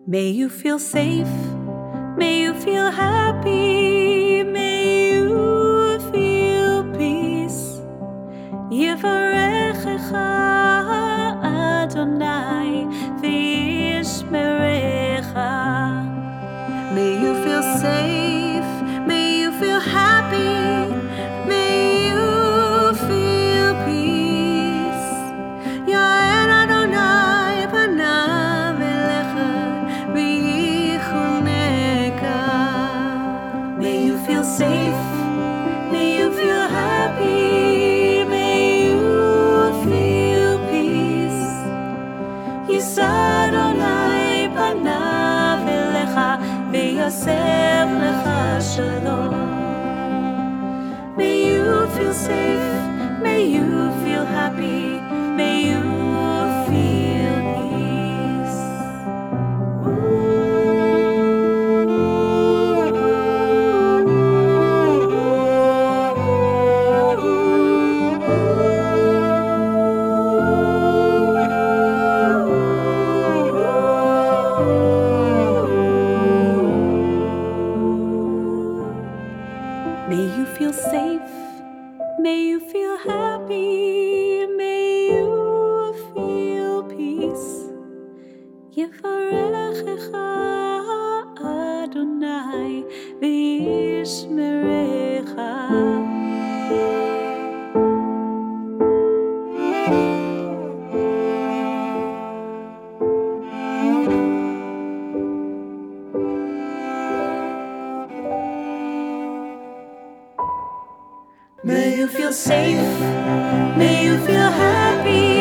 May you feel safe, may you feel happy, may you feel peace. Yivarechecha Adonai v'yishmerecha. May you feel safe, may you feel happy, may you feel peace. Yael Adonai panav elecha v'yichuneka. May you feel safe, may you feel happy, may you feel peace. Yisa Adonai panav elecha v'yasem lecha shalom. May you feel safe, may you feel happy, may you feel peace. May you feel safe, may you feel happy, may you feel peace. Yivarechecha Adonai v'yishmerecha. May you feel safe, may you feel happy,